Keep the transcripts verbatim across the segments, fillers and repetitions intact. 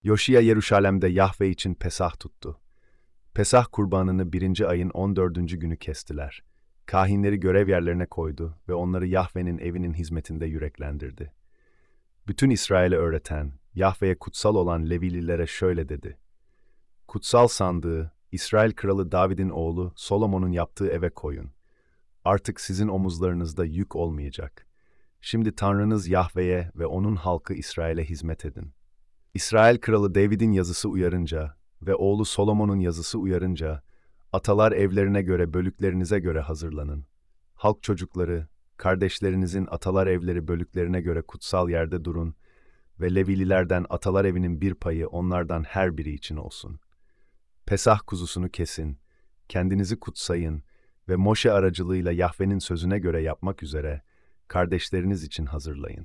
Yoşiya Yeruşalem'de Yahve için Pesah tuttu. Pesah kurbanını birinci ayın on dördüncü günü kestiler. Kahinleri görev yerlerine koydu ve onları Yahve'nin evinin hizmetinde yüreklendirdi. Bütün İsrail'e öğreten, Yahve'ye kutsal olan Levililere şöyle dedi: Kutsal sandığı, İsrail kralı David'in oğlu Solomon'un yaptığı eve koyun. Artık sizin omuzlarınızda yük olmayacak. Şimdi Tanrınız Yahve'ye ve onun halkı İsrail'e hizmet edin. İsrail kralı David'in yazısı uyarınca ve oğlu Solomon'un yazısı uyarınca, atalar evlerine göre bölüklerinize göre hazırlanın. Halk çocukları, kardeşlerinizin atalar evleri bölüklerine göre kutsal yerde durun ve Levililerden atalar evinin bir payı onlardan her biri için olsun. Pesah kuzusunu kesin, kendinizi kutsayın ve Moşe aracılığıyla Yahve'nin sözüne göre yapmak üzere kardeşleriniz için hazırlayın.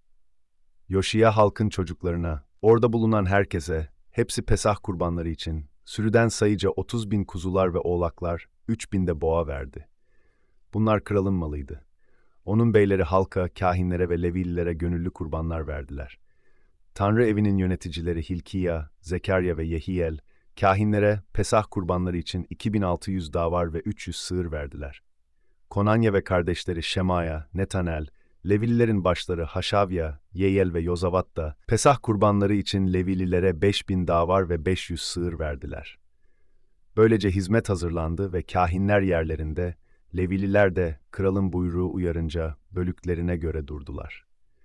Yoşiya halkın çocuklarına, orada bulunan herkese, hepsi Pesah kurbanları için, sürüden sayıca otuz bin kuzular ve oğlaklar, üç bin de boğa verdi. Bunlar kralın malıydı. Onun beyleri halka, kahinlere ve Levililere gönüllü kurbanlar verdiler. Tanrı evinin yöneticileri Hilkiya, Zekarya ve Yehiyel, kahinlere Pesah kurbanları için iki bin altı yüz davar ve üç yüz sığır verdiler. Konanya ve kardeşleri Şemaya, Netanel, Levililerin başları Haşavya, Yeyel ve Yozavat da Pesah kurbanları için Levililere beş bin davar ve beş yüz sığır verdiler. Böylece hizmet hazırlandı ve kahinler yerlerinde, Levililer de kralın buyruğu uyarınca bölüklerine göre durdular.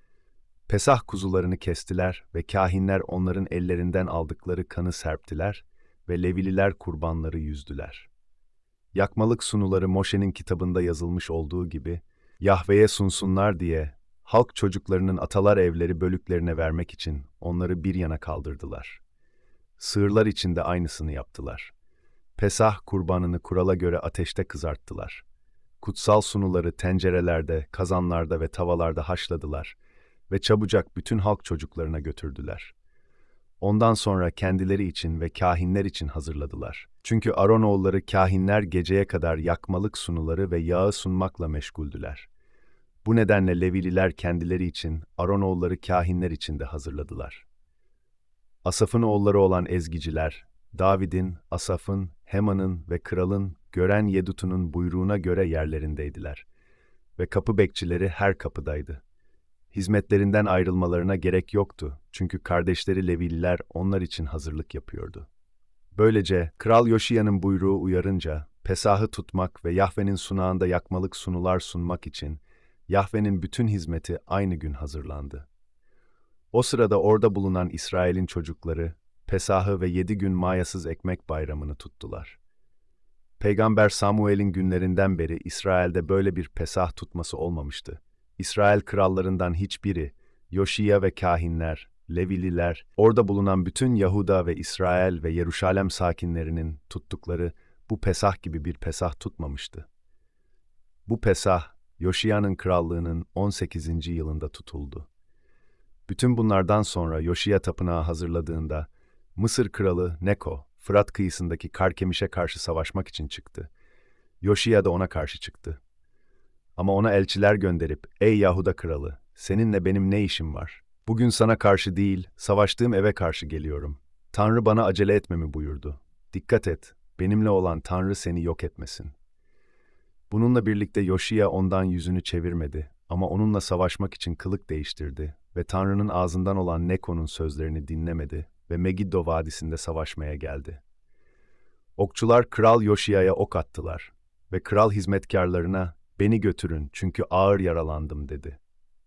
Pesah kuzularını kestiler ve kahinler onların ellerinden aldıkları kanı serptiler ve Levililer kurbanları yüzdüler. Yakmalık sunuları Moşe'nin kitabında yazılmış olduğu gibi, Yahve'ye sunsunlar diye, halk çocuklarının atalar evleri bölüklerine vermek için onları bir yana kaldırdılar. Sığırlar için de aynısını yaptılar. Pesah kurbanını kurala göre ateşte kızarttılar. Kutsal sunuları tencerelerde, kazanlarda ve tavalarda haşladılar ve çabucak bütün halk çocuklarına götürdüler. Ondan sonra kendileri için ve kahinler için hazırladılar. Çünkü Aronoğulları kahinler geceye kadar yakmalık sunuları ve yağı sunmakla meşguldüler. Bu nedenle Levililer kendileri için, Aronoğulları kahinler için de hazırladılar. Asaf'ın oğulları olan ezgiciler, David'in, Asaf'ın, Heman'ın ve kralın, gören Yedutun'un buyruğuna göre yerlerindeydiler. Ve kapı bekçileri her kapıdaydı. Hizmetlerinden ayrılmalarına gerek yoktu çünkü kardeşleri Levililer onlar için hazırlık yapıyordu. Böylece Kral Yoşiya'nın buyruğu uyarınca Pesah'ı tutmak ve Yahve'nin sunağında yakmalık sunular sunmak için Yahve'nin bütün hizmeti aynı gün hazırlandı. O sırada orada bulunan İsrail'in çocukları Pesah'ı ve yedi gün mayasız ekmek bayramını tuttular. Peygamber Samuel'in günlerinden beri İsrail'de böyle bir Pesah tutması olmamıştı. İsrail krallarından hiçbiri, Yoşiya ve kahinler, Levililer, orada bulunan bütün Yahuda ve İsrail ve Yeruşalem sakinlerinin tuttukları bu Pesah gibi bir Pesah tutmamıştı. Bu Pesah, Yoşiya'nın krallığının on sekizinci yılında tutuldu. Bütün bunlardan sonra Yoşiya tapınağı hazırladığında, Mısır kralı Neko, Fırat kıyısındaki Karkemiş'e karşı savaşmak için çıktı. Yoşiya da ona karşı çıktı. Ama ona elçiler gönderip, ''Ey Yahuda kralı, seninle benim ne işim var? Bugün sana karşı değil, savaştığım eve karşı geliyorum. Tanrı bana acele etmemi buyurdu. Dikkat et, benimle olan Tanrı seni yok etmesin.'' Bununla birlikte Yoşiya ondan yüzünü çevirmedi ama onunla savaşmak için kılık değiştirdi ve Tanrı'nın ağzından olan Neko'nun sözlerini dinlemedi ve Megiddo Vadisi'nde savaşmaya geldi. Okçular Kral Yoşiya'ya ok attılar ve kral hizmetkarlarına, ''Beni götürün çünkü ağır yaralandım.'' dedi.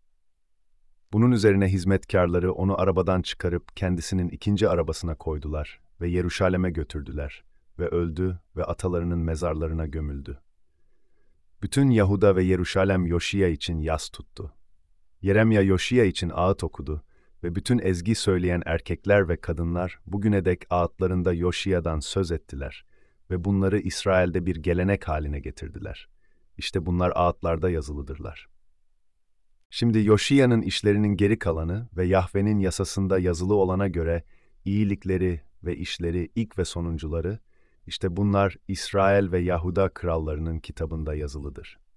Bunun üzerine hizmetkarları onu arabadan çıkarıp kendisinin ikinci arabasına koydular ve Yeruşalem'e götürdüler ve öldü ve atalarının mezarlarına gömüldü. Bütün Yahuda ve Yeruşalem Yoşiya için yas tuttu. Yeremya Yoşiya için ağıt okudu ve bütün ezgi söyleyen erkekler ve kadınlar bugüne dek ağıtlarında Yoşiya'dan söz ettiler ve bunları İsrail'de bir gelenek haline getirdiler. İşte bunlar ağıtlarda yazılıdırlar. Şimdi Yoşiya'nın işlerinin geri kalanı ve Yahve'nin yasasında yazılı olana göre iyilikleri ve işleri ilk ve sonuncuları, işte bunlar İsrail ve Yahuda krallarının kitabında yazılıdır.